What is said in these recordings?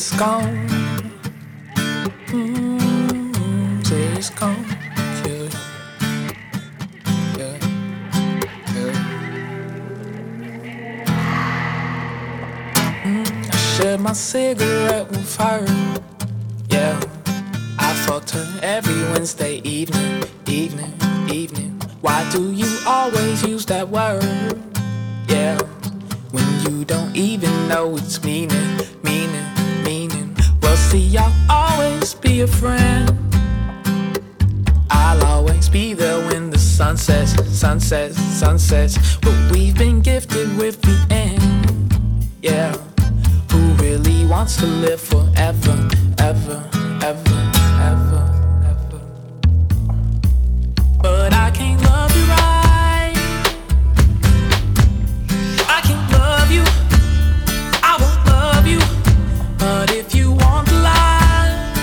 it's gone. Say it's gone. Yeah, yeah, yeah. I shared my cigarette with her. Yeah, I fucked her every Wednesday evening. Why do you always use that word? Yeah, when you don't even know its meaning. Well, see, I'll always be a friend. I'll always be there when the sun sets. But we've been gifted with the end. Yeah, who really wants to live forever, ever? But I can't love you right. I can't love you. I won't love you. But if you want the lies,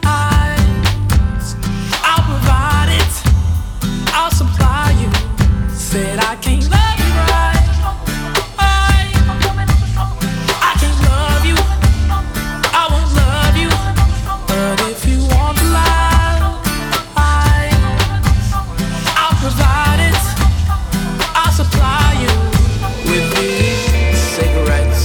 I'll provide it. I'll supply you. Said I can't love you right. I can't love you. I won't love you. But if you want the lies, I'll provide it. I'll supply you with these cigarettes.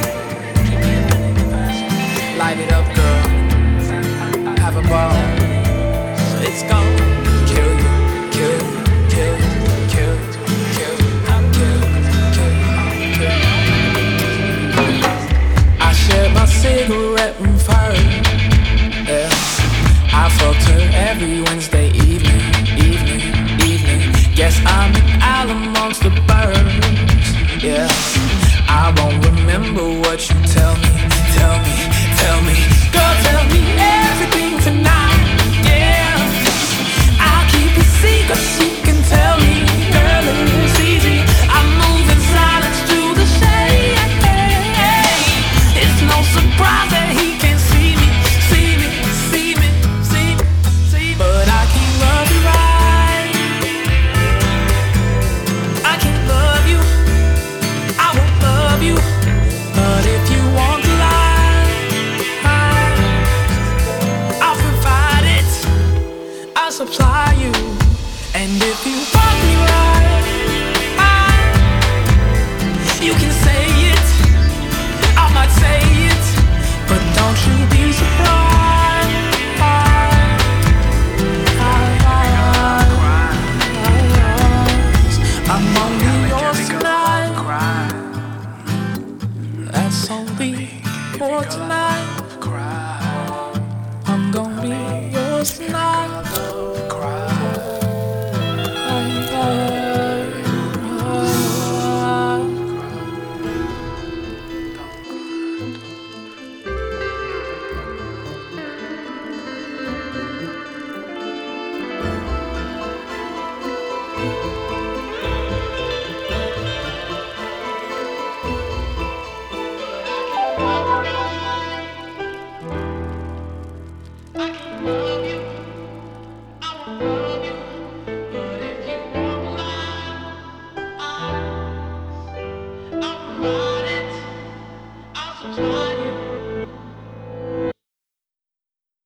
Light it up, girl. Have a ball. It's gonna kill you. I shared my cigarette with her. Yeah, I fucked her every Wednesday evening. Guess I'm an owl amongst the birds. Yeah, I won't remember what you tell me. Girl, tell me everything tonight. Yeah, I'll keep it secret.